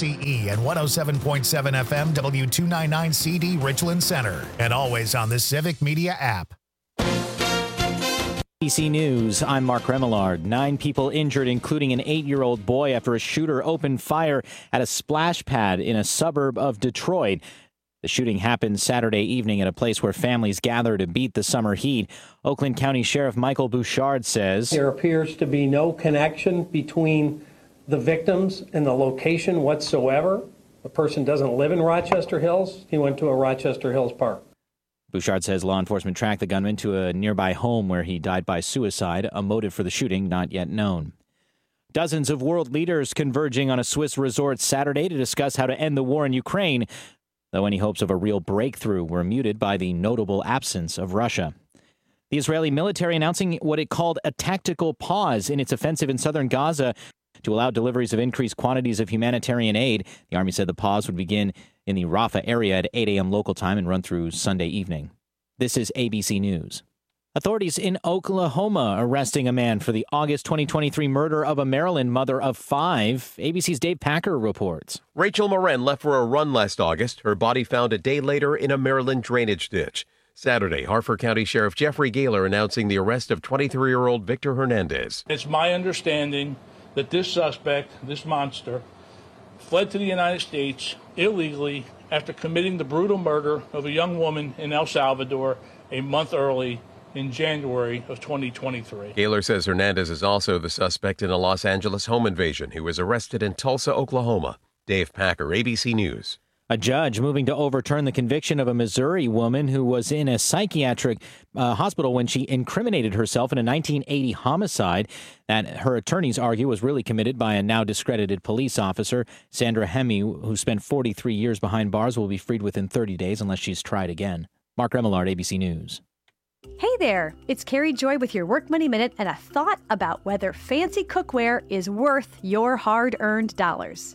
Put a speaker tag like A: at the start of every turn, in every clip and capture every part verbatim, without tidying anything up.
A: C E and one oh seven point seven F M W two ninety-nine C D Richland Center. And always on the Civic Media app.
B: A B C News, I'm Mark Remillard. Nine people injured, including an eight-year-old boy, after a shooter opened fire at a splash pad in a suburb of Detroit. The shooting happened Saturday evening at a place where families gather to beat the summer heat. Oakland County Sheriff Michael Bouchard says
C: there appears to be no connection between the victims and the location whatsoever. The person doesn't live in Rochester Hills. He went to a Rochester Hills park.
B: Bouchard says law enforcement tracked the gunman to a nearby home where he died by suicide. A motive for the shooting not yet known. Dozens of world leaders converging on a Swiss resort Saturday to discuss how to end the war in Ukraine, though any hopes of a real breakthrough were muted by the notable absence of Russia. The Israeli military announcing what it called a tactical pause in its offensive in southern Gaza to allow deliveries of increased quantities of humanitarian aid. The army said the pause would begin in the Rafah area at eight a.m. local time and run through Sunday evening. This is A B C News. Authorities in Oklahoma arresting a man for the August twenty twenty-three murder of a Maryland mother of five. A B C's Dave Packer reports.
D: Rachel Moran left for a run last August. Her body found a day later in a Maryland drainage ditch. Saturday, Harford County Sheriff Jeffrey Gaylor announcing the arrest of twenty-three-year-old Victor Hernandez.
E: It's my understanding that this suspect, this monster, fled to the United States illegally after committing the brutal murder of a young woman in El Salvador a month early in January of twenty twenty-three.
D: Gaylor says Hernandez is also the suspect in a Los Angeles home invasion. He was arrested in Tulsa, Oklahoma. Dave Packer, A B C News.
B: A judge moving to overturn the conviction of a Missouri woman who was in a psychiatric uh, hospital when she incriminated herself in a nineteen eighty homicide that her attorneys argue was really committed by a now discredited police officer. Sandra Hemme, who spent forty-three years behind bars, will be freed within thirty days unless she's tried again. Mark Remillard, A B C News.
F: Hey there, it's Carrie Joy with your Work Money Minute and a thought about whether fancy cookware is worth your hard-earned dollars.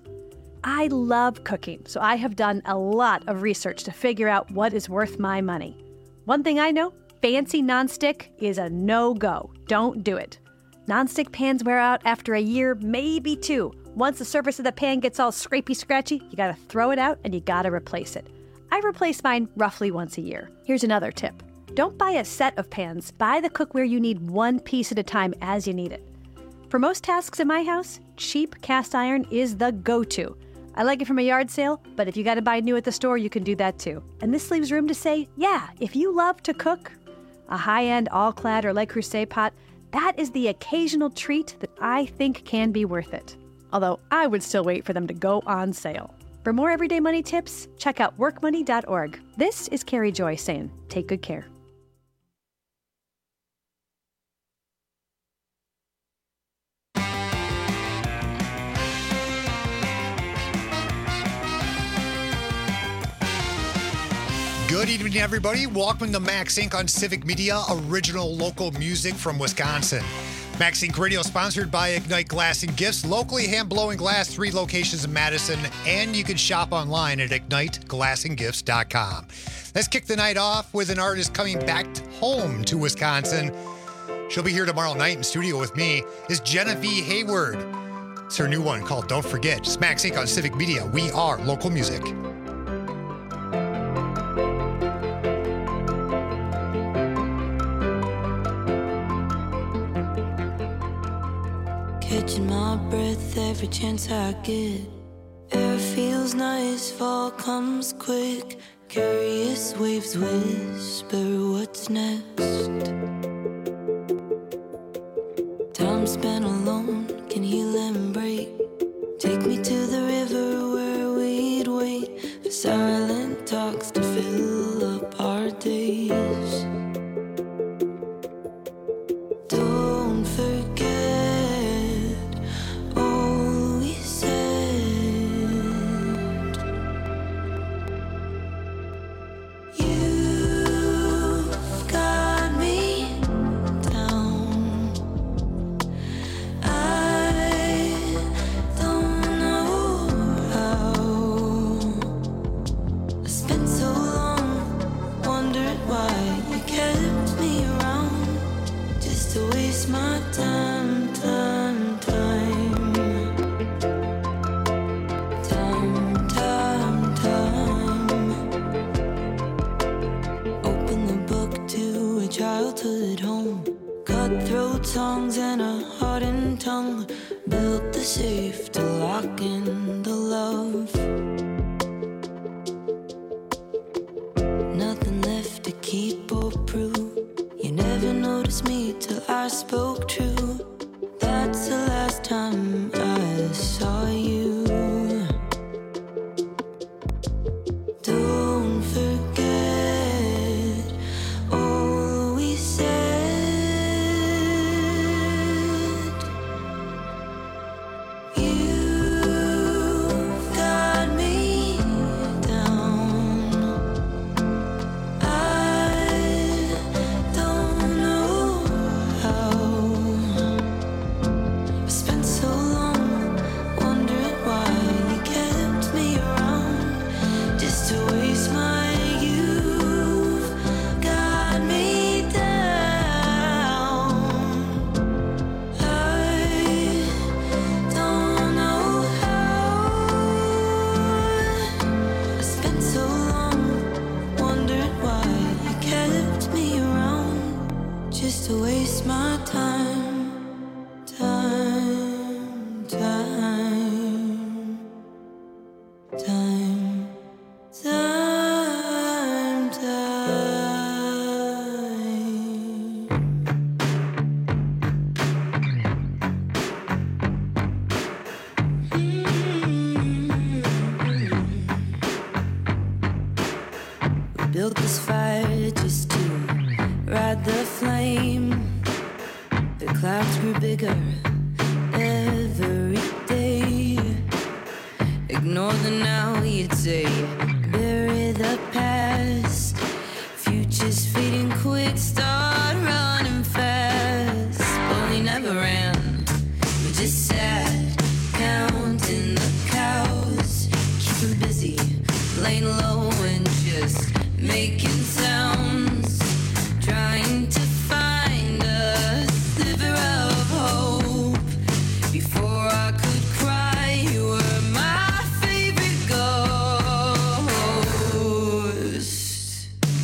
F: I love cooking, so I have done a lot of research to figure out what is worth my money. One thing I know, fancy nonstick is a no-go. Don't do it. Nonstick pans wear out after a year, maybe two. Once the surface of the pan gets all scrapey-scratchy, you gotta throw it out and you gotta replace it. I replace mine roughly once a year. Here's another tip. Don't buy a set of pans. Buy the cookware you need one piece at a time as you need it. For most tasks in my house, cheap cast iron is the go-to. I like it from a yard sale, but if you got to buy new at the store, you can do that too. And this leaves room to say, yeah, if you love to cook, a high-end all-clad or Le Creuset pot, that is the occasional treat that I think can be worth it. Although I would still wait for them to go on sale. For more everyday money tips, check out work money dot org. This is Carrie Joy saying, take good care.
G: Good evening, everybody. Welcome to Max Incorporated on Civic Media, original local music from Wisconsin. Max Incorporated Radio sponsored by Ignite Glass and Gifts, locally hand-blowing glass, three locations in Madison, and you can shop online at ignite glass and gifts dot com. Let's kick the night off with an artist coming back home to Wisconsin. She'll be here tomorrow night in studio with me, is Genevieve Hayward. It's her new one called Don't Forget. It's Max Incorporated on Civic Media. We are local music.
H: Catching my breath every chance I get. Air feels nice, fall comes quick. Curious waves whisper what's next. Time spent alone can heal and break. Take me to the river where we'd wait for silent talks to fill up our days. Don't forget all we said. You've got me down. I don't know how. I spent so cutthroat songs and a hardened tongue built the safe to lock in the love. Nothing left to keep or prove. You never noticed me till I spoke true. That's the last time I saw you. Don't forget all we said. You've got me down. I don't know how. I spent so long wondering why you kept me around, just to waste my youth. Got me down. I don't know how. I spent so long wondering why you kept me around, just to waste my time. Time, time, time, time, time. We built this fire just to ride the flame. The clouds grew bigger every day. Ignore the now, you'd say. Bury the past. Future's fading quick, start running fast. But we never ran, we just sat, counting the cows. Keeping busy, laying low and just making sounds. Trying to find a sliver of hope. Before I could cry, you were my favorite ghost.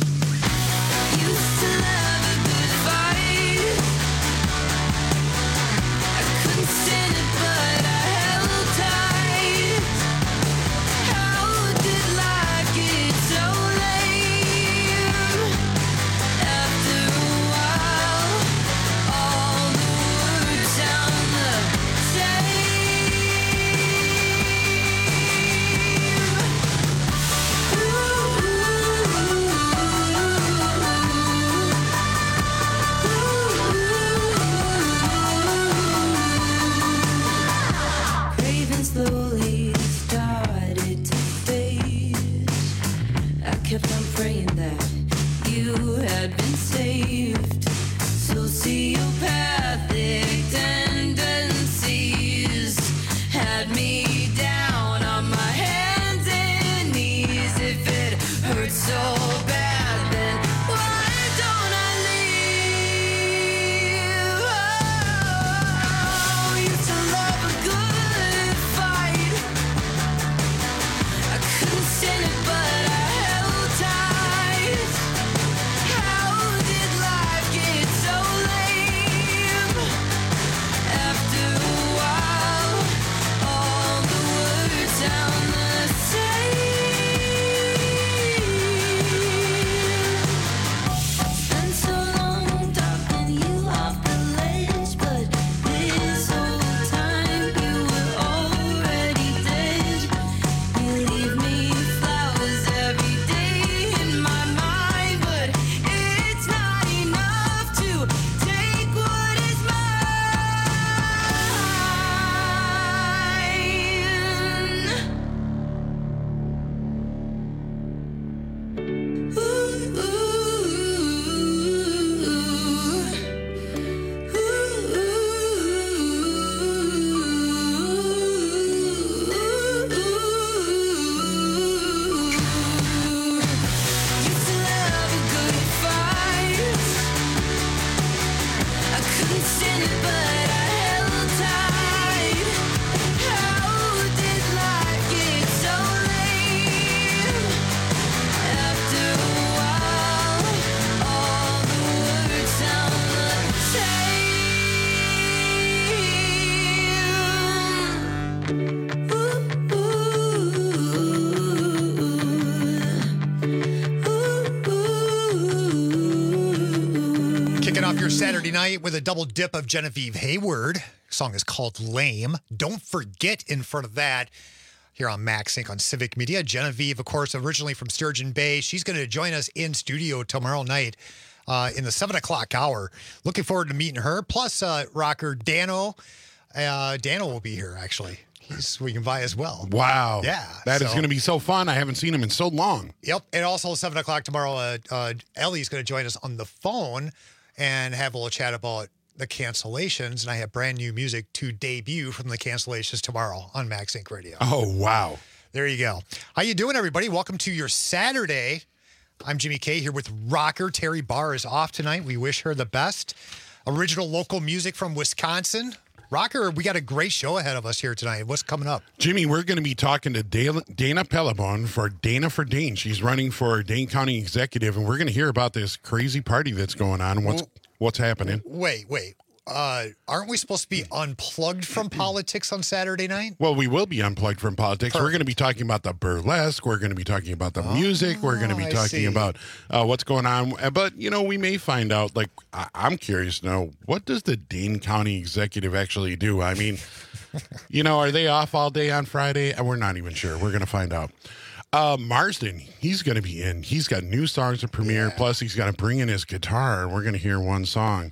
G: off your Saturday night with a double dip of Genevieve Hayward. The song is called Lame. Don't forget in front of that here on MaxSync on Civic Media. Genevieve, of course, originally from Sturgeon Bay. She's going to join us in studio tomorrow night uh, in the seven o'clock hour. Looking forward to meeting her. Plus, uh, rocker Dano. Uh, Dano will be here, actually. He's swinging by as well.
I: Wow.
G: Yeah.
I: That
G: so,
I: is going to be so fun. I haven't seen him in so long.
G: Yep. And also seven o'clock tomorrow, uh, uh, Ellie's going to join us on the phone and have a little chat about the cancellations. And I have brand new music to debut from the cancellations tomorrow on MaxSync Radio.
I: Oh, wow.
G: There you go. How you doing, everybody? Welcome to your Saturday. I'm Jimmy K here with rocker. Terry Barr is off tonight. We wish her the best. Original local music from Wisconsin. Rocker, we got a great show ahead of us here tonight. What's coming up?
I: Jimmy, we're going to be talking to Dana, Dana Pellebone for Dana for Dane. She's running for Dane County Executive, and we're going to hear about this crazy party that's going on. What's what's happening?
G: Wait, wait. Uh, aren't we supposed to be unplugged from politics on Saturday night?
I: Well, we will be unplugged from politics. Perfect. We're going to be talking about the burlesque. We're going to be talking about the oh, music. We're going to be talking about uh, what's going on. But, you know, we may find out, like, I- I'm curious to know, what does the Dane County Executive actually do? I mean, you know, are they off all day on Friday? We're not even sure. We're going to find out. Uh, Marsden, he's going to be in. He's got new songs to premiere. Yeah. Plus, he's got to bring in his guitar, and we're going to hear one song.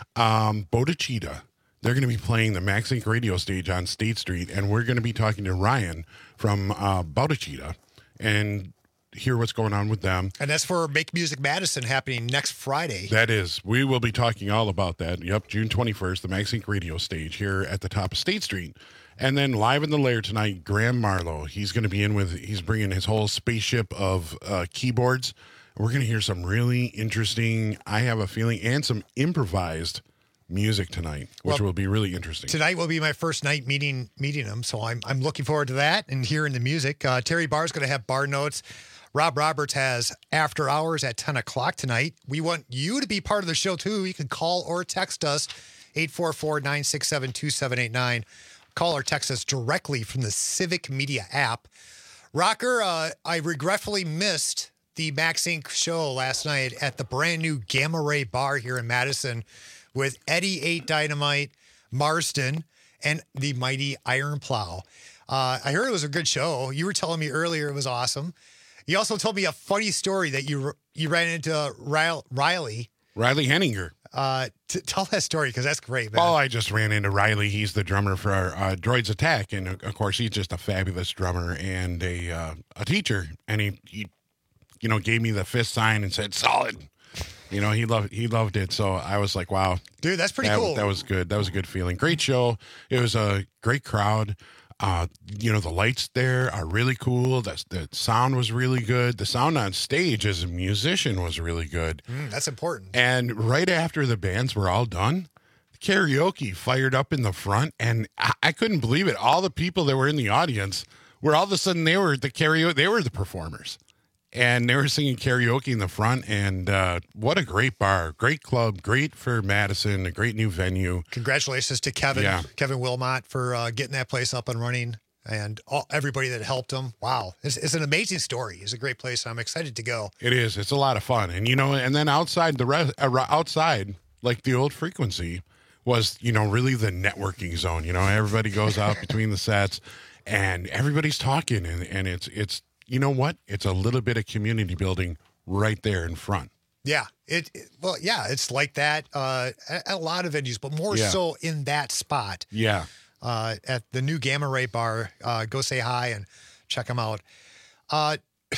I: Um, Bodachita, they're going to be playing the MaxSync radio stage on State Street, and we're going to be talking to Ryan from uh, Bodachita and hear what's going on with them.
G: And that's for Make Music Madison happening next Friday.
I: That is. We will be talking all about that. Yep, June twenty-first, the MaxSync radio stage here at the top of State Street. And then live in the lair tonight, Graham Marlowe. He's going to be in with, he's bringing his whole spaceship of uh, keyboards. We're going to hear some really interesting, I have a feeling, and some improvised music tonight, which well, will be really interesting.
G: Tonight will be my first night meeting meeting him, so I'm I'm looking forward to that and hearing the music. Uh, Terry Barr's going to have bar notes. Rob Roberts has after hours at ten o'clock tonight. We want you to be part of the show, too. You can call or text us, eight four four, nine six seven, two seven eight nine. Call or text us directly from the Civic Media app. Rocker, uh, I regretfully missed the MaxSync show last night at the brand new Gamma Ray Bar here in Madison with Eddie eight Dynamite, Marsden, and the mighty Iron Plow. Uh, I heard it was a good show. You were telling me earlier it was awesome. You also told me a funny story that you you ran into Riley.
I: Riley Henninger.
G: Uh, t- tell that story, because that's great, man.
I: Oh, I just ran into Riley. He's the drummer for our, uh, Droids Attack, and of course, he's just a fabulous drummer and a uh, a teacher. And he, he, you know, gave me the fist sign and said "solid." You know, he loved he loved it. So I was like, "Wow,
G: dude, that's pretty
I: that,
G: cool."
I: That was good. That was a good feeling. Great show. It was a great crowd. Uh, you know, the lights there are really cool. The, the sound was really good. The sound on stage as a musician was really good.
G: Mm, that's important.
I: And right after the bands were all done, karaoke fired up in the front, and I, I couldn't believe it. All the people that were in the audience were all of a sudden they were the karaoke. They were the performers, and they were singing karaoke in the front. And uh, what a great bar, great club, great for Madison, a great new venue.
G: Congratulations to Kevin, yeah. Kevin Wilmot for uh, getting that place up and running, and all, everybody that helped him. Wow, it's, it's an amazing story. It's a great place. I'm excited to go.
I: It is. It's a lot of fun, and you know, and then outside the rest, uh, outside like the old Frequency was, you know, really the networking zone. You know, everybody goes out between the sets, and everybody's talking, and, and it's it's. You know what? It's a little bit of community building right there in front.
G: Yeah. It, it well, yeah, it's like that uh, at a lot of venues, but more yeah. so in that spot.
I: Yeah.
G: Uh, at the new Gamma Ray Bar. Uh, go say hi and check them out. Uh,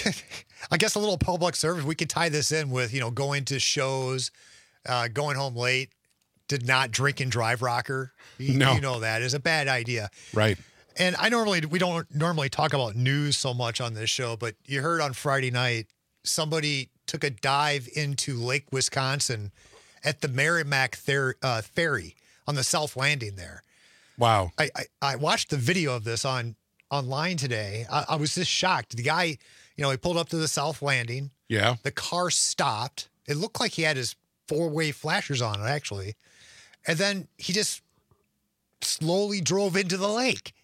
G: I guess a little public service. We could tie this in with, you know, going to shows, uh, going home late, did not drink and drive, rocker. You,
I: no.
G: You know that is a bad idea.
I: Right.
G: And I normally, we don't normally talk about news so much on this show, but you heard on Friday night, somebody took a dive into Lake Wisconsin at the Merrimack Ther- uh, Ferry on the South Landing there.
I: Wow.
G: I, I, I watched the video of this on online today. I, I was just shocked. The guy, you know, he pulled up to the South Landing.
I: Yeah.
G: The car stopped. It looked like he had his four-way flashers on, actually. And then he just slowly drove into the lake.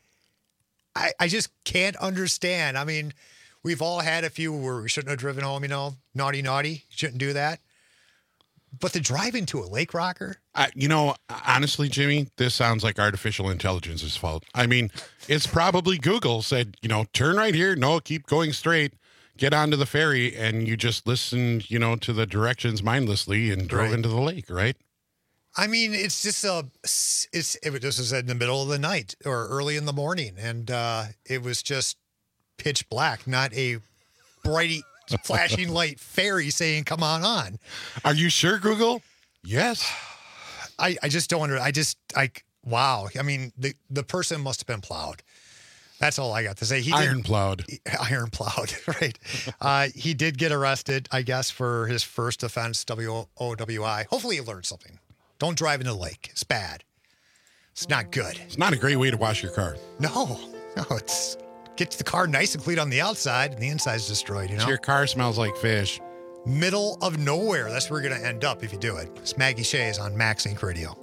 G: I, I just can't understand. I mean, we've all had a few where we shouldn't have driven home, you know, naughty, naughty. Shouldn't do that. But the drive into a lake rocker?
I: Uh, you know, honestly, Jimmy, this sounds like artificial intelligence's fault. I mean, it's probably Google said, you know, turn right here. No, keep going straight. Get onto the ferry, and you just listened, you know, to the directions mindlessly and drove
G: Right.
I: into the lake, right?
G: I mean, it's just a, it's, it, this was in the middle of the night or early in the morning, and uh, it was just pitch black, not a bright, flashing light ferry saying, come on on.
I: Are you sure, Google? Yes.
G: I, I just don't under, I just, I, wow. I mean, the, the person must have been plowed. That's all I got to say. He
I: Iron
G: did,
I: plowed.
G: Iron plowed, right. Uh, he did get arrested, I guess, for his first offense, W O W I. Hopefully he learned something. Don't drive in the lake. It's bad. It's not good.
I: It's not a great way to wash your car.
G: No, no, it's get the car nice and clean on the outside, and the inside's destroyed, you know?
I: So your car smells like fish.
G: Middle of nowhere. That's where you're going to end up if you do it. It's Maggie Shays on Max Inc Radio.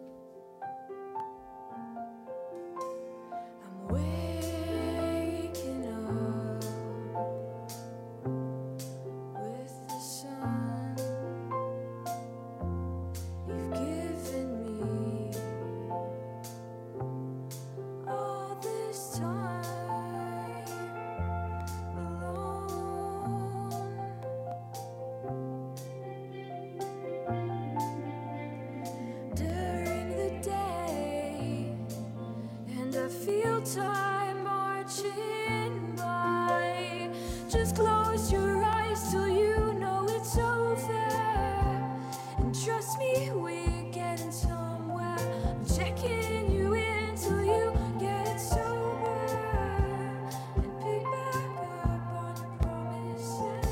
H: Time marching by. Just close your eyes till you know it's over. And trust me, we're getting somewhere. I'm checking you in till you get sober. And pick back up on your promises.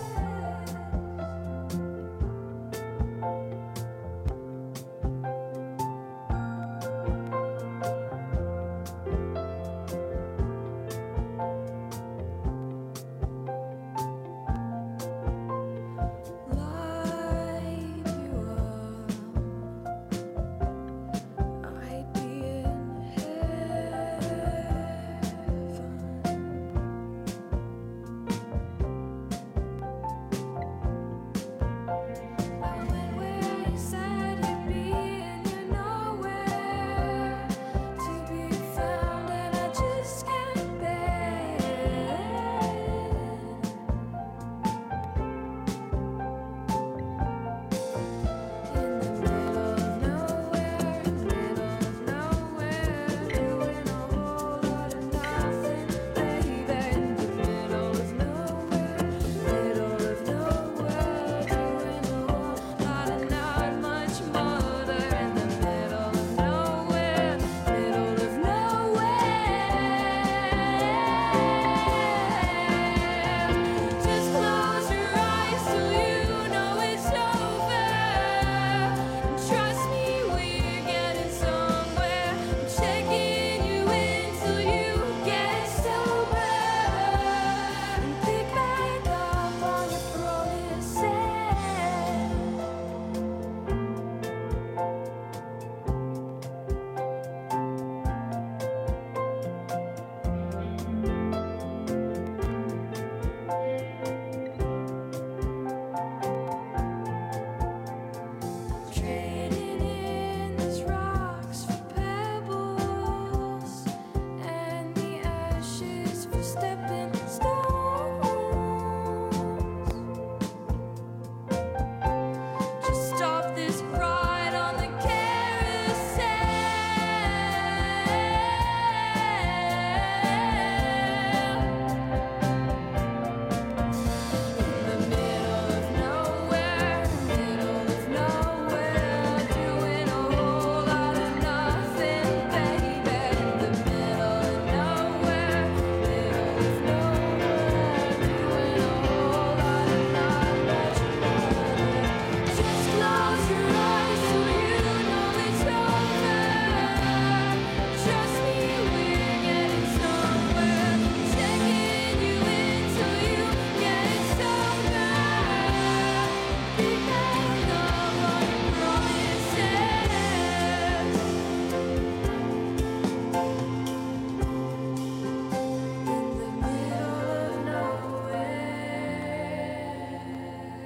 H: Know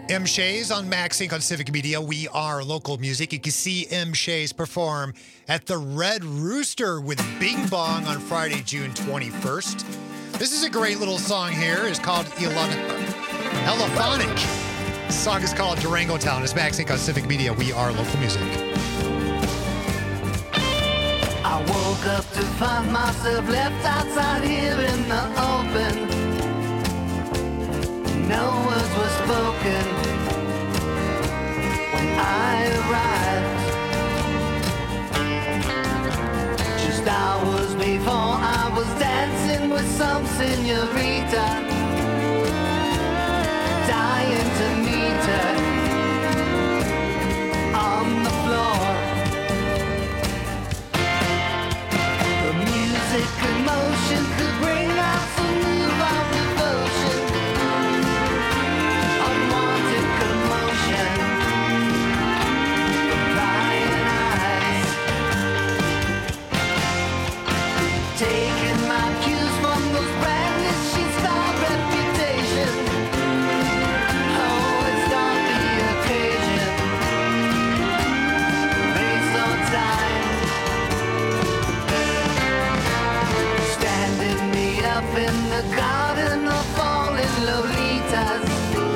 G: M. Shays on Max Inc on Civic Media. We are local music. You can see M. Shays perform at the Red Rooster with Bing Bong on Friday, June twenty-first. This is a great little song here. It's called Elephonic. The song is called Durango Town. It's Max Inc on Civic Media. We are local music.
J: I woke up to find myself left outside here in the open. No words were spoken when I arrived. Just hours before I was dancing with some señorita, dying to meet her on the floor. The music and motion could bring out some newfound devotion. Unwanted commotion, prying eyes, taking my cues from those branded sheets of reputation. Oh, it's not the occasion. Waste of time, standing me up in the garden of falling lolitas.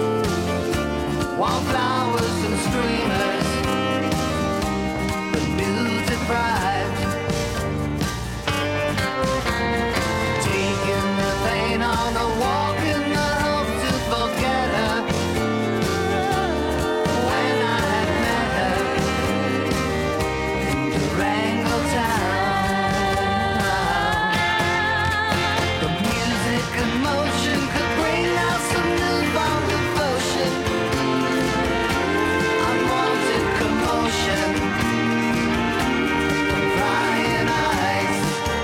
J: Wildflowers and streamers, the new deprived, taking the pain on a walk in the hope to forget her. When I had met her in Durango Town, the music and motion could bring out some newfound devotion. Unwanted commotion, prying eyes,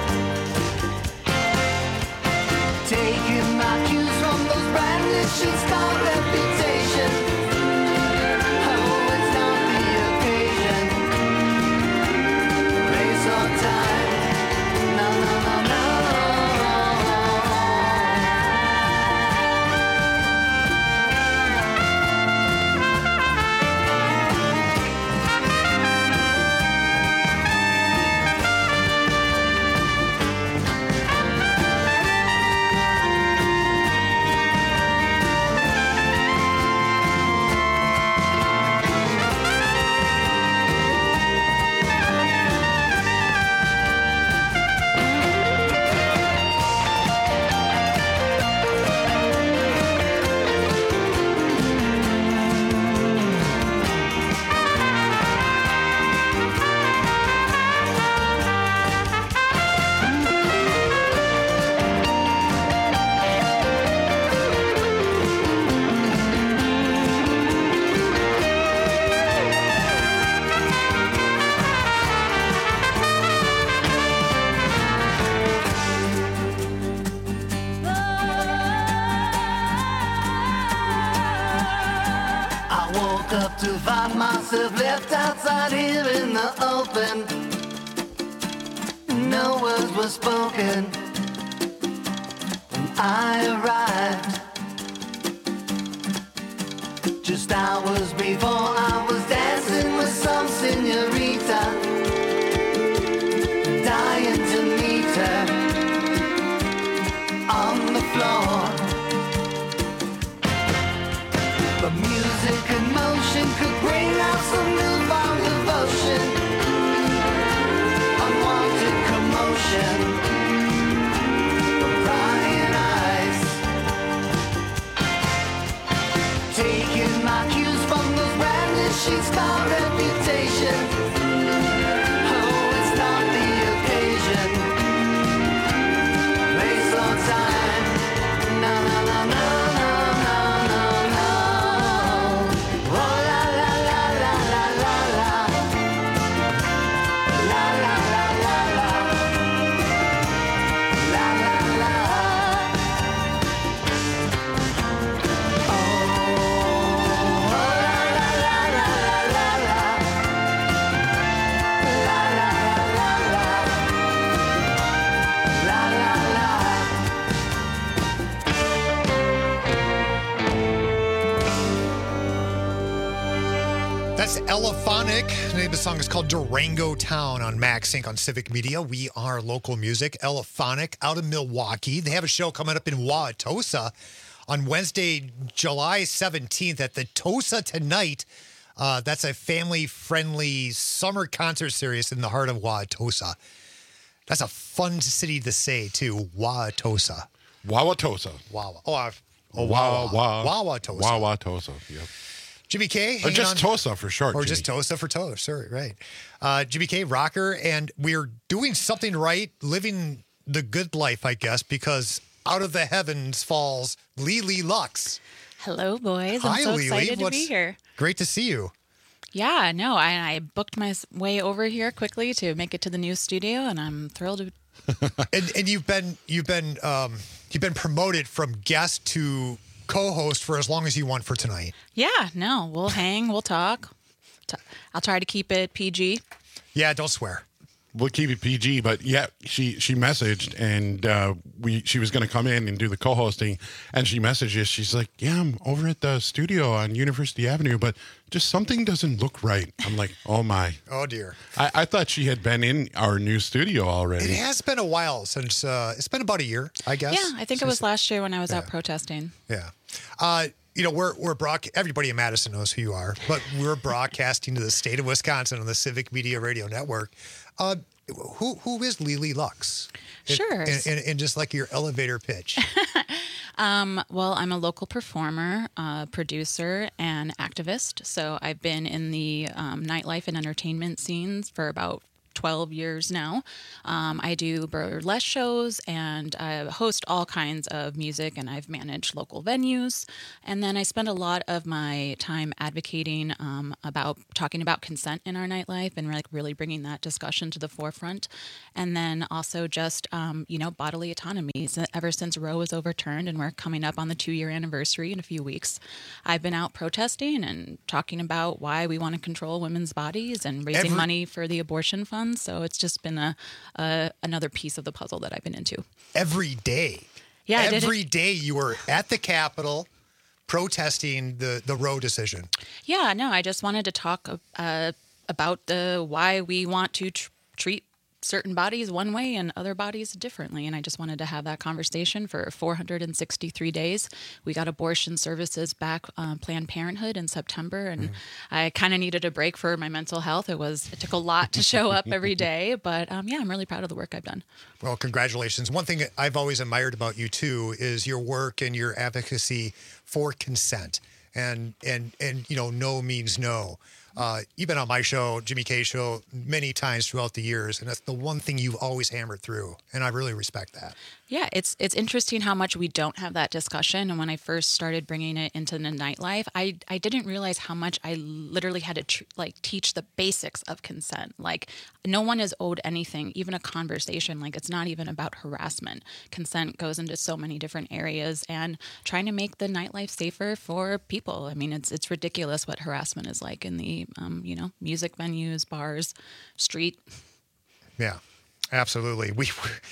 J: taking my cues from those branded sheets called reputation. Oh, it's not the occasion, place or time. No, no, no, no. I woke up to find myself left outside here in the open. No words were spoken when I arrived. Just hours before I was dancing with some señorita, dying to meet her on the floor. The music and motion could bring out some newfound devotion. Unwanted commotion, prying eyes, taking my cues from those branded sheets called reputation. Oh, it's not the occasion, place or time. No, no, no, no, no, no, no, no. Oh, la, la, la, la, la, la, la. La, la, la, la, la. La, la, la. Oh, la, la, la, la, la, la.
G: That's Elephonic. The name of the song is called Durango Town on MaxSync on Civic Media. We are local music. Elephonic out of Milwaukee. They have a show coming up in Wauwatosa on Wednesday, July seventeenth at the Tosa Tonight. Uh, that's a family-friendly summer concert series in the heart of Wauwatosa. That's a fun city to say, too. Wauwatosa.
I: Wauwatosa.
G: Wawa. Oh, I've, oh
I: Wawa.
G: Wawa. Wauwatosa.
I: Wauwatosa. Yep.
G: Jimmy K.
I: Or just
G: on.
I: Tosa for short.
G: Or
I: Jimmy.
G: just Tosa for Tosa. Sorry, right. Uh, Jimmy K, rocker, and we're doing something right, living the good life, I guess, because out of the heavens falls Lily Lux.
K: Hello, boys.
G: Hi,
K: I'm so
G: Lily.
K: excited to
G: What's-
K: be here.
G: Great to see you.
K: Yeah, no, I, I booked my s- way over here quickly to make it to the new studio, and I'm thrilled to.
G: and and you've been you've been um, you've been promoted from guest to co-host for as long as you want for tonight.
K: Yeah, no, we'll hang, we'll talk. T- I'll try to keep it P G.
G: Yeah, don't swear.
I: We'll keep it P G, but yeah, she she messaged and uh, we she was going to come in and do the co-hosting, and she messaged us. She's like, "Yeah, I'm over at the studio on University Avenue, but just something doesn't look right." I'm like, "Oh my!"
G: Oh dear.
I: I, I thought she had been in our new studio already.
G: It has been a while since uh, it's been about a year, I guess.
K: Yeah, I think it
G: since-
K: was last year when I was out protesting.
G: Yeah. Uh, you know, we're we're broad- everybody in Madison knows who you are, but we're broadcasting to the state of Wisconsin on the Civic Media Radio Network. Uh, who who is Lily Lux?
K: Sure.
G: And, and, and just like your elevator pitch.
K: Um, well, I'm a local performer, uh, producer, and activist. So I've been in the um, nightlife and entertainment scenes for about twelve years now. Um, I do burlesque shows and I host all kinds of music, and I've managed local venues. And then I spend a lot of my time advocating um, about talking about consent in our nightlife and like really bringing that discussion to the forefront. And then also just, um, you know, bodily autonomy. So ever since Roe was overturned and we're coming up on the two year anniversary in a few weeks, I've been out protesting and talking about why we want to control women's bodies and raising
G: Every-
K: money for the abortion fund. So it's just been a, a another piece of the puzzle that I've been into.
G: Every day.
K: Yeah, I did it-
G: Every day you were at the Capitol protesting the, the Roe decision.
K: Yeah, no, I just wanted to talk uh, about the why we want to tr- treat certain bodies one way and other bodies differently. And I just wanted to have that conversation for four hundred sixty-three days. We got abortion services back, uh, Planned Parenthood in September, and mm. I kind of needed a break for my mental health. It was it took a lot to show up every day, but um, yeah, I'm really proud of the work I've done.
G: Well, congratulations. One thing I've always admired about you too is your work and your advocacy for consent. And and and you know, no means no. Uh, you've been on my show, Jimmy K show, many times throughout the years, and that's the one thing you've always hammered through, and I really respect that.
K: Yeah, it's it's interesting how much we don't have that discussion. And when I first started bringing it into the nightlife, I I didn't realize how much I literally had to tr- like teach the basics of consent. Like no one is owed anything, even a conversation. Like it's not even about harassment. Consent goes into so many different areas, and trying to make the nightlife safer for people. I mean, it's it's ridiculous what harassment is like in the um, you know music venues, bars, street.
G: Yeah, absolutely. We.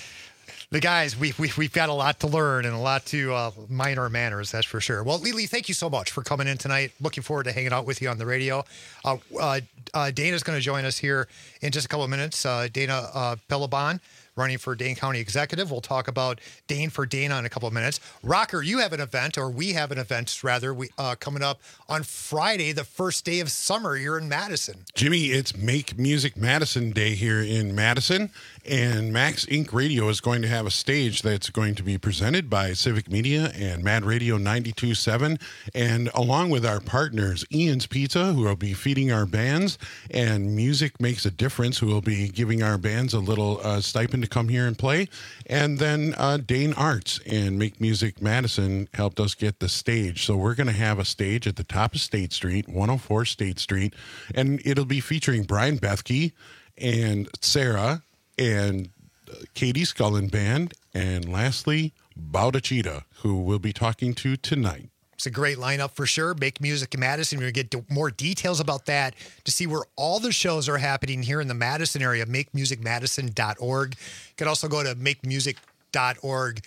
G: The guys, we, we, we've got a lot to learn and a lot to uh, mind our manners, that's for sure. Well, Lily, thank you so much for coming in tonight. Looking forward to hanging out with you on the radio. Uh, uh, uh, Dana's going to join us here in just a couple of minutes. Uh, Dana uh, Bellabon, running for Dane County Executive. We'll talk about Dane for Dana in a couple of minutes. Rocker, you have an event, or we have an event, rather, we uh, coming up on Friday, the first day of summer here in Madison.
I: Jimmy, it's Make Music Madison Day here in Madison, and Max Inc Radio is going to have a stage that's going to be presented by Civic Media and Mad Radio ninety-two point seven, and along with our partners, Ian's Pizza, who will be feeding our bands, and Music Makes a Difference, who will be giving our bands a little uh, stipend to come here and play, and then uh, Dane Arts and Make Music Madison helped us get the stage. So we're going to have a stage at the top of State Street, one oh four State Street, and it'll be featuring Brian Bethke and Sarah and Katie Scullin Band, and lastly, Bauda Cheetah, who we'll be talking to tonight.
G: It's a great lineup for sure. Make Music in Madison. We're going to get more details about that to see where all the shows are happening here in the Madison area. make music madison dot org. You can also go to make music dot org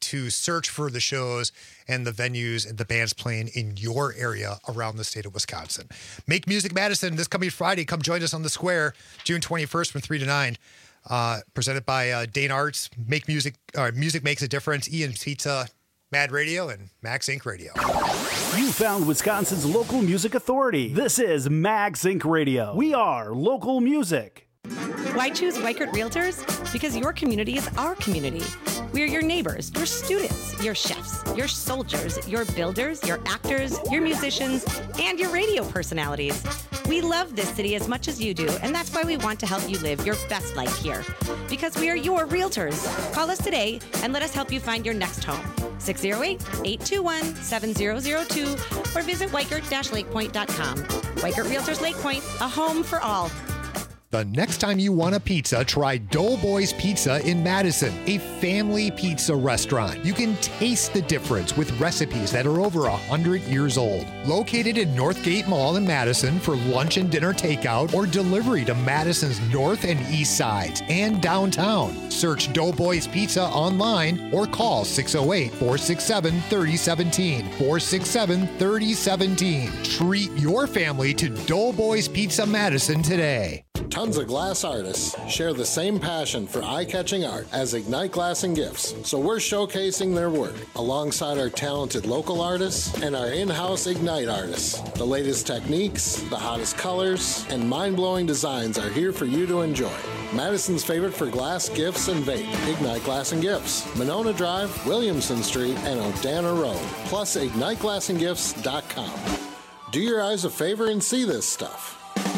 G: to search for the shows and the venues and the bands playing in your area around the state of Wisconsin. Make Music Madison this coming Friday. Come join us on the square, June twenty-first from three to nine. Uh, presented by uh, Dane Arts, Make Music, uh, Music Makes a Difference, Ian's Pizza, Mad Radio, and Max Inc Radio.
L: You found Wisconsin's local music authority. This is Max Inc Radio. We are local music.
M: Why choose Weichert Realtors? Because your community is our community. We are your neighbors, your students, your chefs, your soldiers, your builders, your actors, your musicians, and your radio personalities. We love this city as much as you do, and that's why we want to help you live your best life here. Because we are your realtors. Call us today and let us help you find your next home. six oh eight, eight two one, seven oh oh two or visit weichert dash lake point dot com. Weichert Realtors Lake Point, a home for all.
G: The next time you want a pizza, try Doughboys Pizza in Madison, a family pizza restaurant. You can taste the difference with recipes that are over one hundred years old. Located in Northgate Mall in Madison for lunch and dinner takeout or delivery to Madison's north and east sides and downtown. Search Doughboys Pizza online or call six oh eight, four six seven, three oh one seven, four six seven, three oh one seven. Treat your family to Doughboys Pizza Madison today.
N: Tons of glass artists share the same passion for eye-catching art as Ignite Glass and Gifts, so we're showcasing their work alongside our talented local artists and our in-house Ignite artists. The latest techniques, the hottest colors, and mind-blowing designs are here for you to enjoy. Madison's favorite for glass, gifts, and vape, Ignite Glass and Gifts, Monona Drive, Williamson Street, and Odana Road, plus ignite glass and gifts dot com. Do your eyes a favor and see this stuff.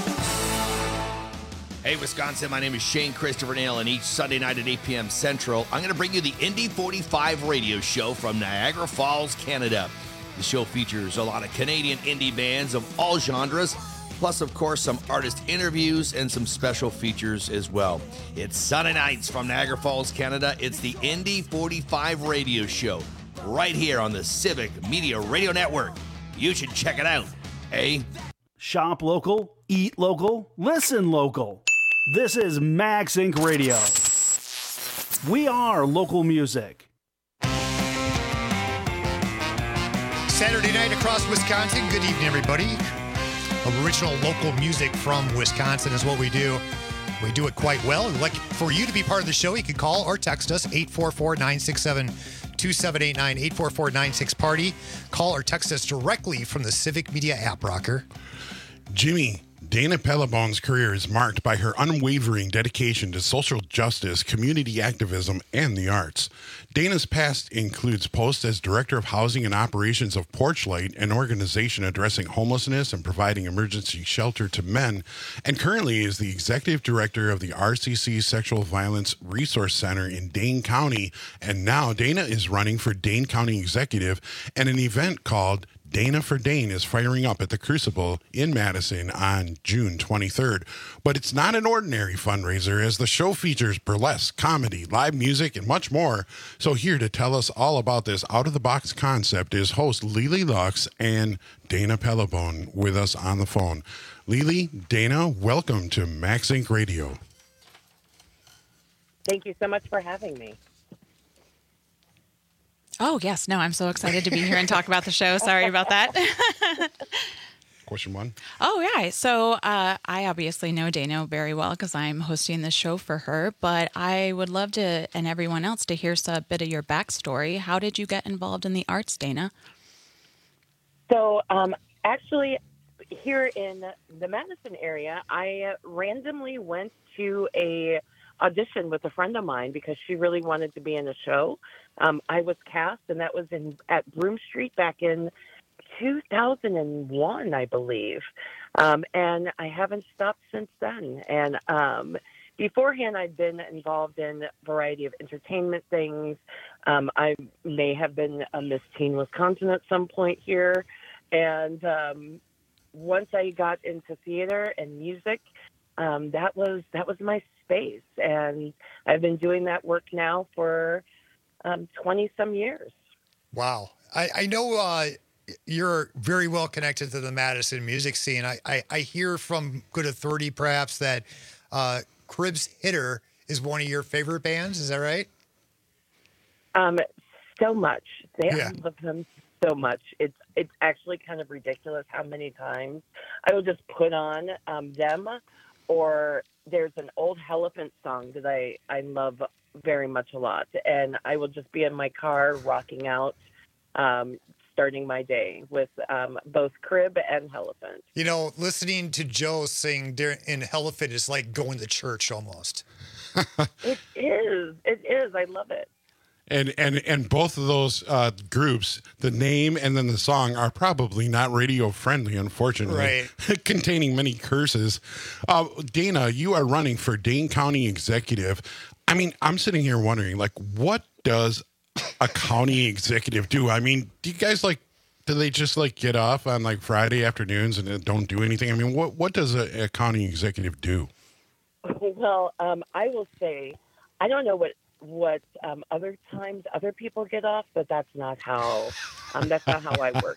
O: Hey, Wisconsin, my name is Shane Christopher Nail, and each Sunday night at eight p.m. Central, I'm going to bring you the Indy forty-five radio show from Niagara Falls, Canada. The show features a lot of Canadian indie bands of all genres, plus, of course, some artist interviews and some special features as well. It's Sunday nights from Niagara Falls, Canada. It's the Indy forty-five radio show right here on the Civic Media Radio Network. You should check it out, eh?
L: Shop local, eat local, listen local. This is Max Inc Radio. We are local music.
G: Saturday night across Wisconsin. Good evening, everybody. Original local music from Wisconsin is what we do. We do it quite well. We'd like for you to be part of the show. You can call or text us, eight four four, nine six seven, two seven eight nine, eight four four, nine six party. Call or text us directly from the Civic Media app, Rocker.
I: Jimmy, Dana Pellebaum's career is marked by her unwavering dedication to social justice, community activism, and the arts. Dana's past includes posts as Director of Housing and Operations of Porchlight, an organization addressing homelessness and providing emergency shelter to men, and currently is the Executive Director of the R C C Sexual Violence Resource Center in Dane County, and now Dana is running for Dane County Executive, and an event called Dana for Dane is firing up at the Crucible in Madison on June twenty-third. But it's not an ordinary fundraiser, as the show features burlesque, comedy, live music, and much more. So here to tell us all about this out-of-the-box concept is host Lily Lux and Dana Pellebaum with us on the phone. Lily, Dana, welcome to Max Inc Radio.
P: Thank you so much for having me.
K: Oh, yes. No, I'm so excited to be here and talk about the show. Sorry about that.
I: Question one.
K: Oh, yeah. So uh, I obviously know Dana very well because I'm hosting this show for her, but I would love to, and everyone else, to hear a bit of your backstory. How did you get involved in the arts, Dana?
P: So um, actually, here in the Madison area, I randomly went to a audition with a friend of mine because she really wanted to be in a show. Um, I was cast, and that was in at Broome Street back in two thousand one, I believe. Um, and I haven't stopped since then. And um, beforehand, I'd been involved in a variety of entertainment things. Um, I may have been a Miss Teen Wisconsin at some point here. And um, once I got into theater and music, um, that was that was my space. And I've been doing that work now for um, twenty some years.
G: Wow. I, I know uh, you're very well connected to the Madison music scene. I, I, I hear from good authority, perhaps, that uh, Cribs Hitter is one of your favorite bands. Is that right?
P: Um, so much. They
G: Yeah.
P: I love them so much. It's it's actually kind of ridiculous how many times I will just put on um, them, or there's an old Elephant song that I, I love very much a lot, and I will just be in my car rocking out, um, starting my day with um, both Crib and Elephant.
G: You know, listening to Joe sing during, in Elephant is like going to church almost.
P: It is. It is. I love it.
I: And and and both of those uh, groups, the name and then the song, are probably not radio friendly, unfortunately,
G: right?
I: Containing many curses. Uh, Dana, you are running for Dane County Executive. I mean, I'm sitting here wondering, like, what does a county executive do? I mean, do you guys like? Do they just like get off on like Friday afternoons and don't do anything? I mean, what what does a, a county executive do?
P: Well, um, I will say, I don't know what. what um, other times other people get off, but that's not how um, that's not how I work.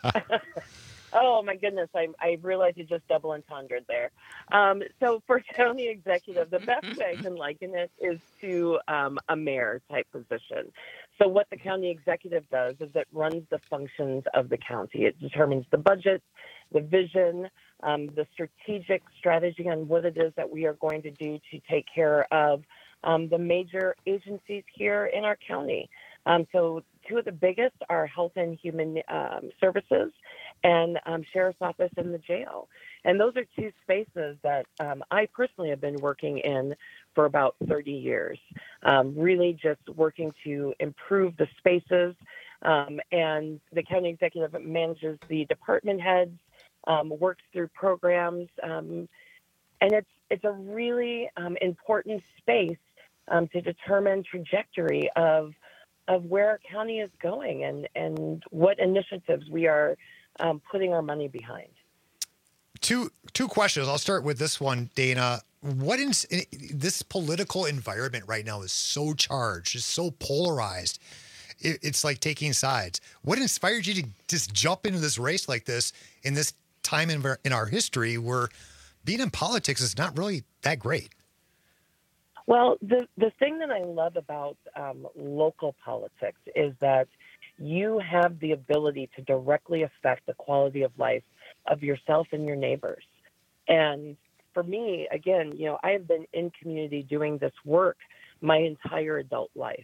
P: Oh my goodness, I, I realized you just double entendred there. Um, so for county executive, the best way I can liken it is to um, a mayor type position. So what the county executive does is it runs the functions of the county. It determines the budget, the vision, um, the strategic strategy on what it is that we are going to do to take care of Um, the major agencies here in our county. Um, so two of the biggest are Health and Human um, Services and um, Sheriff's Office and the jail. And those are two spaces that um, I personally have been working in for about thirty years, um, really just working to improve the spaces. Um, and the county executive manages the department heads, um, works through programs, um, and it's it's a really um, important space Um, to determine trajectory of of where our county is going and, and what initiatives we are um, putting our money behind.
G: Two two questions. I'll start with this one, Dana. What in this political environment right now is so charged, is so polarized. It, it's like taking sides. What inspired you to just jump into this race like this in this time in, in our history where being in politics is not really that great?
P: Well, the, the thing that I love about um, local politics is that you have the ability to directly affect the quality of life of yourself and your neighbors. And for me, again, you know, I have been in community doing this work my entire adult life.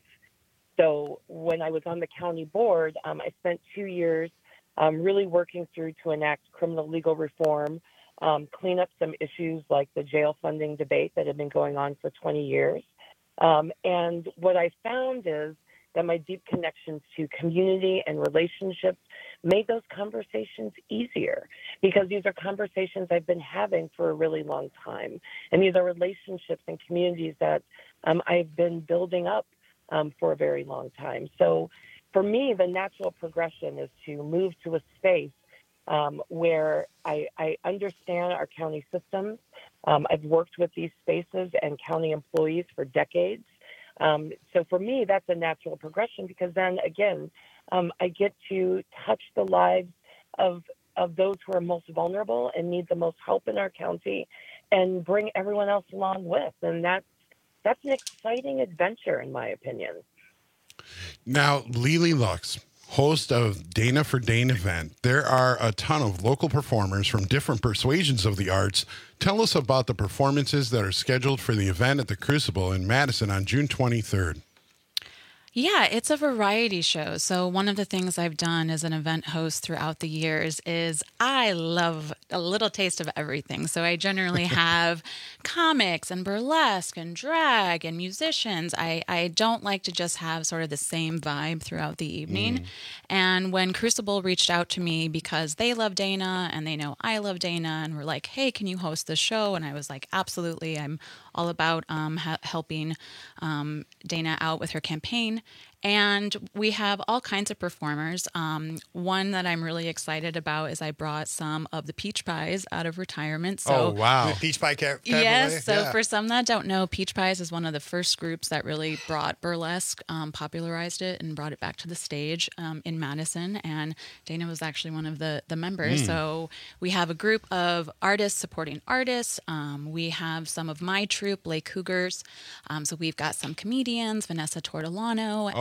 P: So when I was on the county board, um, I spent two years um, really working through to enact criminal legal reform, Um, clean up some issues like the jail funding debate that had been going on for twenty years. Um, and what I found is that my deep connections to community and relationships made those conversations easier because these are conversations I've been having for a really long time. And these are relationships and communities that um, I've been building up um, for a very long time. So for me, the natural progression is to move to a space Um, where I, I understand our county systems. Um, I've worked with these spaces and county employees for decades. Um, so for me, that's a natural progression because then, again, um, I get to touch the lives of of those who are most vulnerable and need the most help in our county and bring everyone else along with. And that's, that's an exciting adventure, in my opinion.
I: Now, Lily Lux, host of Dana for Dane event. There are a ton of local performers from different persuasions of the arts. Tell us about the performances that are scheduled for the event at the Crucible in Madison on June twenty-third.
K: Yeah, it's a variety show. So one of the things I've done as an event host throughout the years is I love a little taste of everything. So I generally have comics and burlesque and drag and musicians. I, I don't like to just have sort of the same vibe throughout the evening. Mm. And when Crucible reached out to me because they love Dana and they know I love Dana and were like, hey, can you host the show? And I was like, absolutely. I'm all about um, ha- helping um, Dana out with her campaign. And we have all kinds of performers. Um, one that I'm really excited about is I brought some of the Peach Pies out of retirement. So,
G: oh, wow. The Peach Pie Cabaret?
K: Yes. So
G: yeah.
K: For some that don't know, Peach Pies is one of the first groups that really brought burlesque, um, popularized it, and brought it back to the stage um, in Madison. And Dana was actually one of the, the members. Mm. So we have a group of artists supporting artists. Um, we have some of my troupe, Lake Cougars. Um, so we've got some comedians, Vanessa Tortolano.
I: Oh,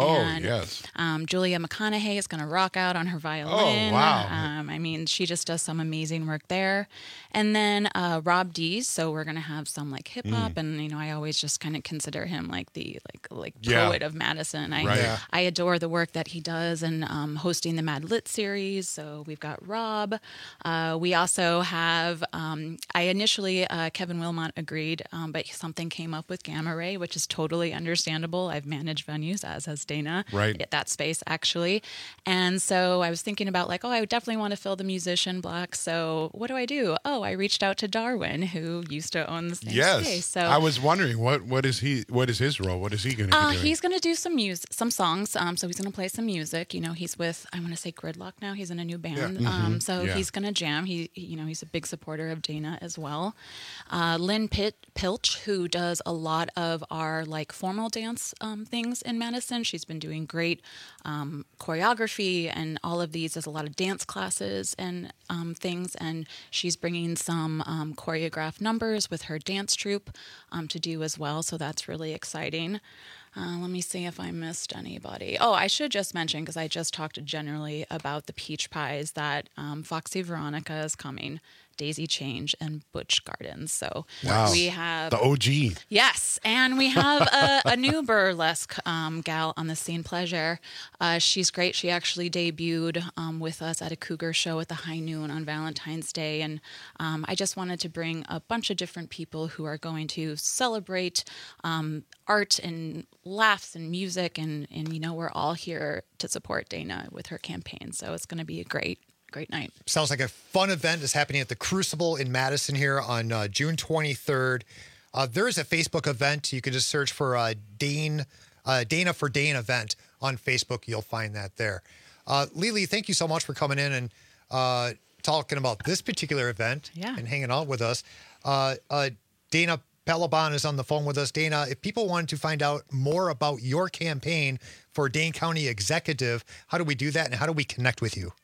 I: Oh,
K: and,
I: yes.
K: Um, Julia McConaughey is going to rock out on her violin.
I: Oh, wow.
K: Um, I mean, she just does some amazing work there. And then uh, Rob Dees. So we're going to have some like hip hop,
I: Mm.
K: and you know, I always just kind of consider him like the like like
I: Yeah.
K: poet of Madison. I
I: Right. Yeah.
K: I adore the work that he does, and um, hosting the Mad Lit series. So we've got Rob. Uh, we also have. Um, I initially uh, Kevin Wilmot agreed, um, but something came up with Gamma Ray, which is totally understandable. I've managed venues, as has Dana,
I: Right.
K: at that space actually, and so I was thinking about like, oh, I would definitely want to fill the musician block. So what do I do? Oh, I reached out to Darwin, who used to own the same
I: Yes.
K: space. So
I: I was wondering what what is he what is his role? What is he going to
K: uh,
I: be doing?
K: he's going to do some music, some songs. Um, so he's going to play some music. You know, he's with I want to say Gridlock now. He's in a new band.
I: Yeah.
K: Um,
I: Mhm.
K: so
I: Yeah.
K: he's going to jam. He, he, you know, he's a big supporter of Dana as well. Uh, Lynn Pitt Pilch, who does a lot of our like formal dance um, things in Madison. She's been doing great um, choreography and all of these. There's a lot of dance classes and um, things, and she's bringing some um, choreographed numbers with her dance troupe um, to do as well. So that's really exciting. Uh, let me see if I missed anybody. Oh, I should just mention, because I just talked generally about the peach pies, that um, Foxy Veronica is coming, Daisy Change, and Butch Gardens. So
I: Wow.
K: we have
I: the O G.
K: Yes, and we have a, a new burlesque um, gal on the scene, Pleasure. Uh, she's great. She actually debuted um, with us at a Cougar show at the High Noon on Valentine's Day, and um, I just wanted to bring a bunch of different people who are going to celebrate um, art and laughs and music, and, and you know, we're all here to support Dana with her campaign, so it's going to be a great Great night.
G: Sounds like a fun event is happening at the Crucible in Madison here on uh, June twenty-third. Uh, there is a Facebook event. You can just search for uh, Dane, uh, Dana for Dane event on Facebook. You'll find that there. Uh, Lily, thank you so much for coming in and uh, talking about this particular event
K: yeah.
G: and hanging out with us. Uh, uh, Dana Pelabon is on the phone with us. Dana, if people wanted to find out more about your campaign for Dane County Executive, how do we do that and how do we connect with you?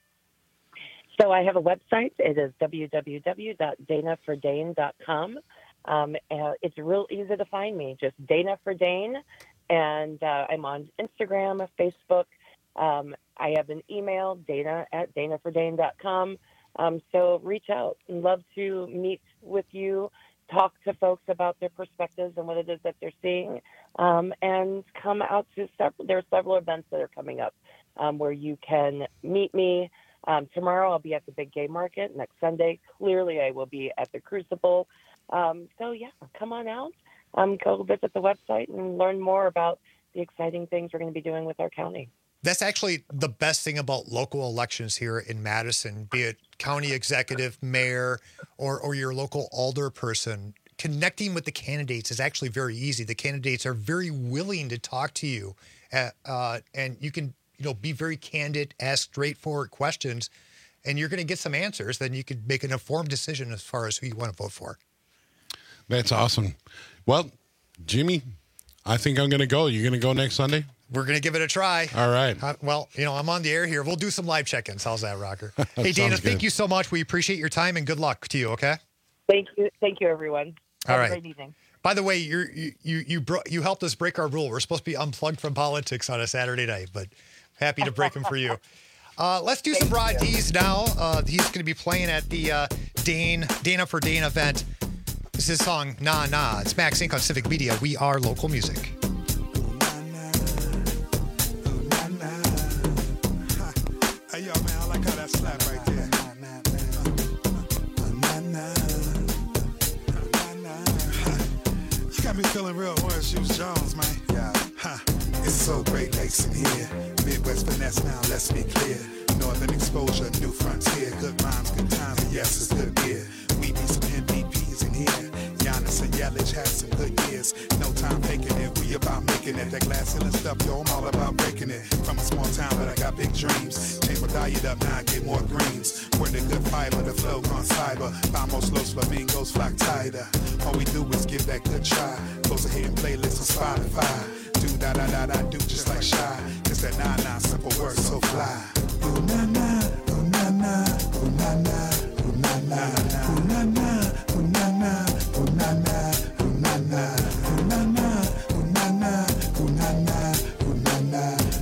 P: So I have a website. It is w w w dot dana for dane dot com. Um, uh, it's real easy to find me, just Dana for Dane. And uh, I'm on Instagram, Facebook. Um, I have an email, dana at dana for dane dot com. Um, so reach out. I'd love to meet with you, talk to folks about their perspectives and what it is that they're seeing, um, and come out to several. There are several events that are coming up um, where you can meet me. Um, tomorrow I'll be at the Big Gay Market. Next Sunday, clearly I will be at the Crucible. Um, so yeah, come on out. Um, go visit the website and learn more about the exciting things we're going to be doing with our county.
G: That's actually the best thing about local elections here in Madison, be it county executive, mayor, or, or your local alder person. Connecting with the candidates is actually very easy. The candidates are very willing to talk to you, uh, uh, and you can you know, be very candid, ask straightforward questions, and you're going to get some answers. Then you could make an informed decision as far as who you want to vote for.
I: That's awesome. Well, Jimmy, I think I'm going to go. You going to go next Sunday?
G: We're going to give it a try.
I: All right.
G: Uh, well, you know, I'm on the air here. We'll do some live check-ins. How's that, Rocker? Hey, Dana,
I: Sounds
G: thank
I: good.
G: you so much. We appreciate your time, and good luck to you, okay?
P: Thank you. Thank you, everyone.
G: All
P: Have
G: right.
P: a great evening.
G: By the way, you're, you you you bro- you helped us break our rule. We're supposed to be unplugged from politics on a Saturday night, but happy to break them for you. Uh, let's do some Rod D's now. Uh, he's going to be playing at the uh, Dane Dana for Dane event. This is his song Nah Nah. It's Max Inc on Civic Media. We are local music.
Q: Hey, yo, man, I like how that slap right there. You got me feeling real Horseshoes Jones, man. Yeah. Huh. It's so great lakes in here. Midwest finesse now, let's be clear. Northern exposure, new frontier. Good rhymes, good times, and yes, it's good beer. We need some M V Ps in here. Giannis and Yelich had some good years. No time faking it, we about making it. That glass ceiling stuff, yo, I'm all about breaking it. From a small town, but I got big dreams. Change my diet up, now I get more greens. We're the good fiber, the flow gone cyber. Vamos los flamingos flock tighter. All we do is give that good try. Close ahead and playlist on Spotify. Do da da da da do just like Shy. It's that nah nah simple word so fly. Ooh na na, ooh na na, ooh na na, ooh na na, ooh na na, ooh na na, ooh na na, ooh na na, ooh na na, ooh na na, ooh na na, ooh na na,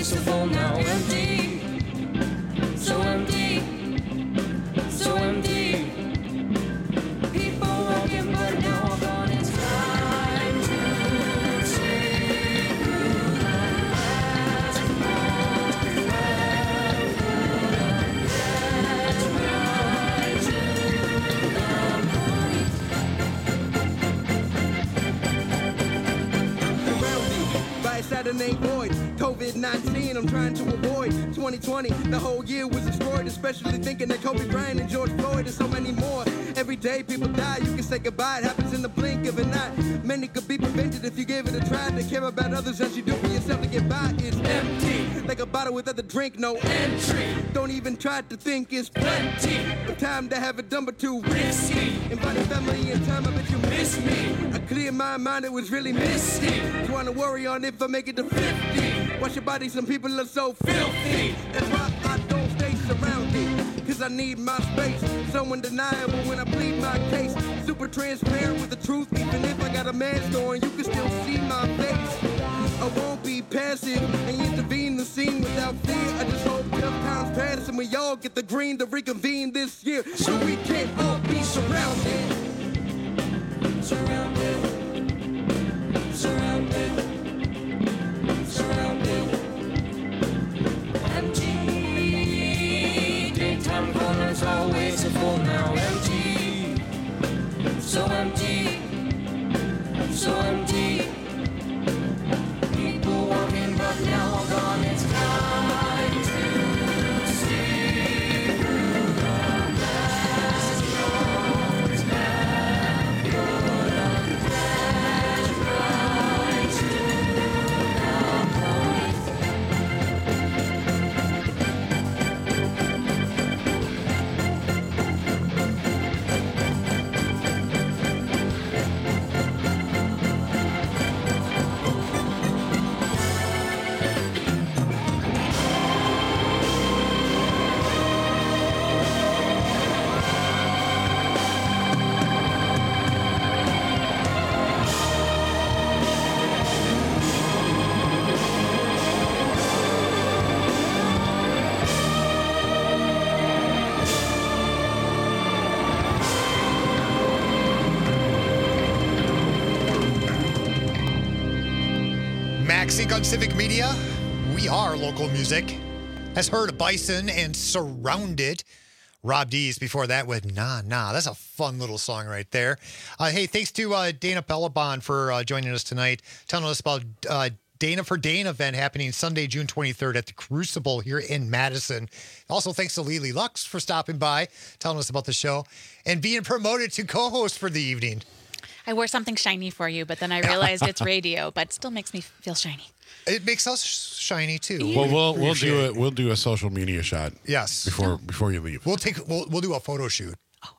J: always so full, now empty. So empty. So empty. People walking, but now all gone. It's time to see through the last
R: By Saturday void, COVID nineteen, I'm trying to avoid. twenty twenty, the whole year was destroyed, especially thinking that Kobe Bryant and George Floyd and so many more. Every day people die, you can say goodbye, it happens in the blink of an eye. Many could be prevented if you gave it a try. To care about others as you do for yourself to get by is empty. Like a bottle without the drink, no entry. Don't even try to think it's plenty. But time to have it done but too risky. Inviting family in time, I bet you miss me. I cleared my mind, it was really misty. Trying to worry on if I make it to fifty. Watch your body, some people are so filthy. That's why I don't stay surrounded. Cause I need my space. So undeniable when I plead my case. Super transparent with the truth. Even if I got a mask on, you can still see my face. I won't be passive and intervene the scene without fear. I just hope tough times pass and we all get the green to reconvene this year. So we can all be surrounded. Surrounded. Surrounded. Surrounded.
J: empty. Daytime corners always so full, now empty. So empty. So empty. People walking, but now all gone. It's time to see through the last roads have put a flash right to
G: MaxSync on Civic Media. We are local music. Has heard Bison and Surrounded. Rob D's before that with Nah Nah. That's a fun little song right there. Uh, hey, thanks to uh, Dana Bellabon for uh, joining us tonight, telling us about uh, Dana for Dane event happening Sunday, June twenty-third at the Crucible here in Madison. Also, thanks to Lily Lux for stopping by, telling us about the show, and being promoted to co-host for the evening.
K: I wore something shiny for you, but then I realized it's radio, but it still makes me feel shiny.
G: It makes us shiny too.
I: Well, we'll we'll do it. We'll do a social media shot.
G: Yes.
I: Before before you leave.
G: We'll take. We'll we'll do a photo shoot.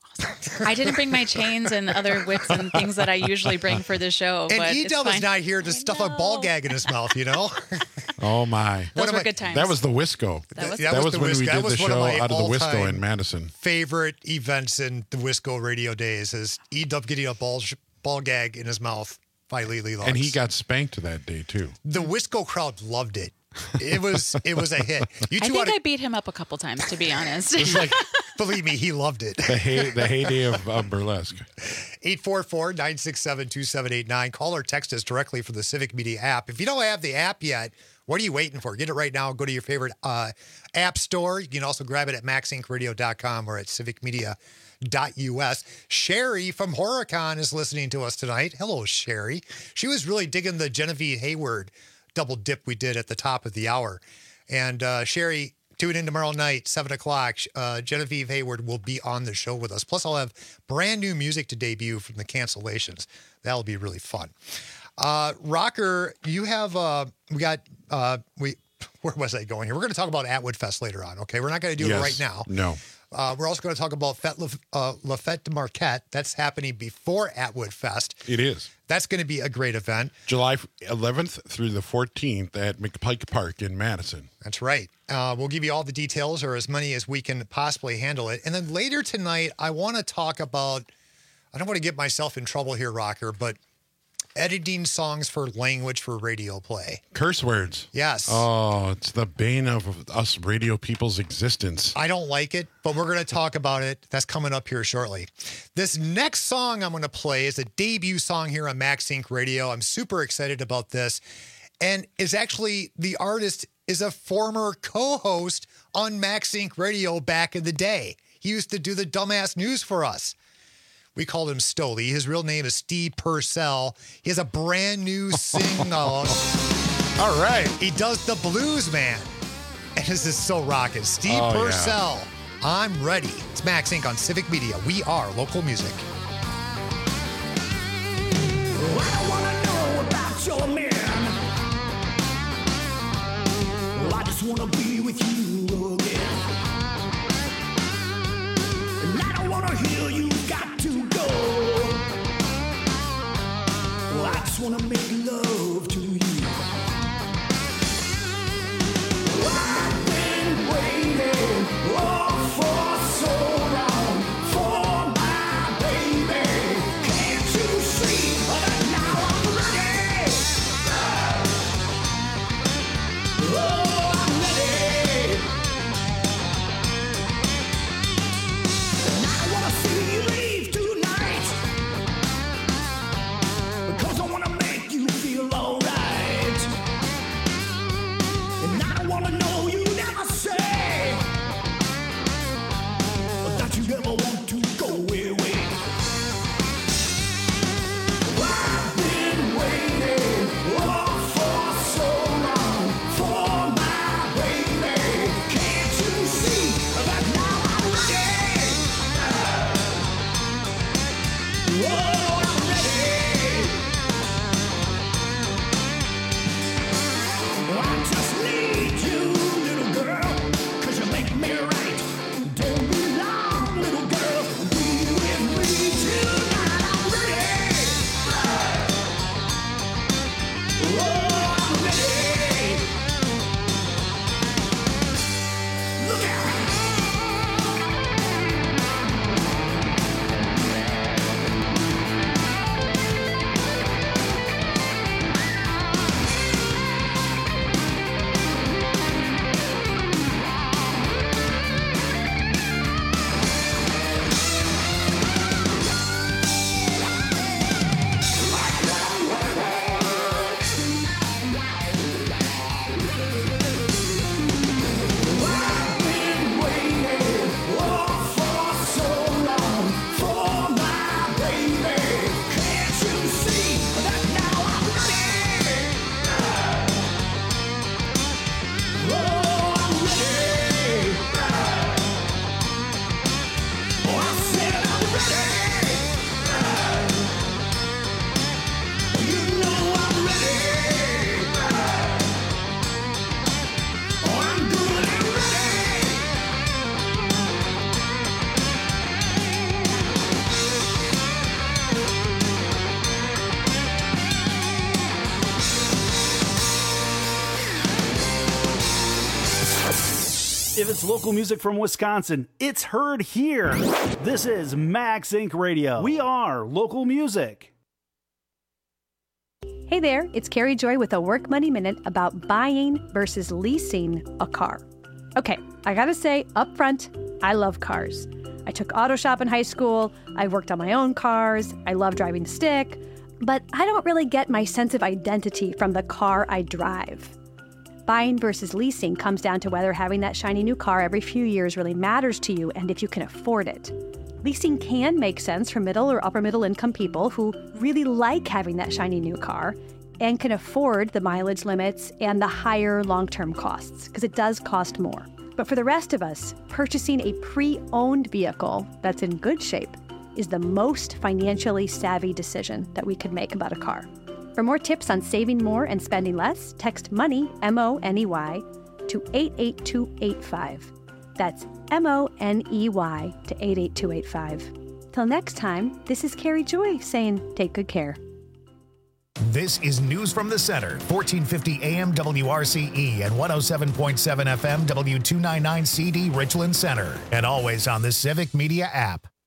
K: I didn't bring my chains and other whips and things that I usually bring for the show.
G: And
K: but
G: E-Dub
K: it's
G: is
K: fine.
G: not here to stuff a ball gag in his mouth, you know?
I: Oh my!
K: Those
G: One
K: were
G: of my-
K: good times.
I: That was the Wisco.
K: That was-
I: that
G: That was
I: was
G: the
I: when
G: Wisco.
I: we
G: That
I: did
G: was
I: the
G: one of
I: show
G: my
I: out of the Wisco
G: all-time
I: in Madison.
G: Favorite events in the Wisco radio days is E-Dub getting a ball sh- ball gag in his mouth by Lily Lux.
I: And he got spanked that day too.
G: The Wisco crowd loved it. It was it was a hit. You
K: I
G: two
K: think
G: oughta-
K: I beat him up a couple times, to be honest.
G: It's like, believe me, he loved it.
I: The hey, the heyday of uh, burlesque.
G: eight four four, nine six seven, two seven eight nine. Call or text us directly from the Civic Media app. If you don't have the app yet, what are you waiting for? Get it right now. Go to your favorite uh, app store. You can also grab it at max inc radio dot com or at civic media dot u s. Sherry from HorrorCon is listening to us tonight. Hello, Sherry. She was really digging the Genevieve Hayward double dip we did at the top of the hour. And uh, Sherry, tune in tomorrow night, seven o'clock. Uh, Genevieve Hayward will be on the show with us. Plus, I'll have brand new music to debut from the Cancellations. That'll be really fun. Uh, Rocker, you have, uh, we got, uh, we, where was I going here? We're going to talk about Atwood Fest later on, okay? We're not going to do
I: Yes.
G: it right now.
I: No.
G: Uh, we're also going to talk about Fête La, uh, La Fête de Marquette. That's happening before Atwood Fest.
I: It is.
G: That's going to be a great event.
I: July eleventh through the fourteenth at McPike Park in Madison.
G: That's right. Uh, we'll give you all the details, or as many as we can possibly handle it. And then later tonight, I want to talk about, I don't want to get myself in trouble here, Rocker, but editing songs for language for radio play.
I: Curse words.
G: Yes.
I: Oh, it's the bane of us radio people's existence.
G: I don't like it, but we're going to talk about it. That's coming up here shortly. This next song I'm going to play is a debut song here on Max Inc Radio. I'm super excited about this. And is actually, the artist is a former co-host on Max Inc Radio back in the day. He used to do the dumbass news for us. We called him Stoli. His real name is Steve Purcell. He has a brand new single. All right. He does the Blues Man. And this is so rocking. Steve
I: Oh,
G: Purcell. Yeah. I'm ready. It's Max Inc on Civic Media. We are local music.
J: I don't wanna know about your man. Well, I just wanna be with you again. And I don't wanna hear you got to go. Well, I just wanna make love to you. I've been waiting oh, for so long for my baby. Can't you see that now I'm ready? Oh, I'm ready. And I wanna see you leave tonight, because I wanna make you feel alright. And I don't wanna know you never say that you ever want to go away. I've been waiting oh, for so long for my baby. Can't you see that now I'm ready? Oh, I'm ready. I just need you, little girl, 'cause you make me right. Don't be long, little girl, be with me tonight. I'm ready. Oh, I'm ready. Look out. I've been waiting oh, for so long for my baby. Can't you see that now I'm ready? Oh, I'm ready. Oh, I said I'm ready. You know I'm ready. Oh, I'm good and ready.
L: If it's local music from Wisconsin, it's heard here. This is Max Inc Radio. We are local music.
F: Hey there, it's Carrie Joy with a Work Money Minute about buying versus leasing a car. Okay, I gotta say up front, I love cars. I took auto shop in high school, I worked on my own cars, I love driving stick, but I don't really get my sense of identity from the car I drive. Buying versus leasing comes down to whether having that shiny new car every few years really matters to you and if you can afford it. Leasing can make sense for middle or upper middle income people who really like having that shiny new car and can afford the mileage limits and the higher long-term costs, because it does cost more. But for the rest of us, purchasing a pre-owned vehicle that's in good shape is the most financially savvy decision that we could make about a car. For more tips on saving more and spending less, text MONEY, M O N E Y, to eight eight two eight five. That's M O N E Y to eight eight two eight five. Till next time, this is Carrie Joy saying take good care.
A: This is News from the Center, fourteen fifty A M W R C E and one oh seven point seven F M W two ninety-nine C D Richland Center, and always on the Civic Media app.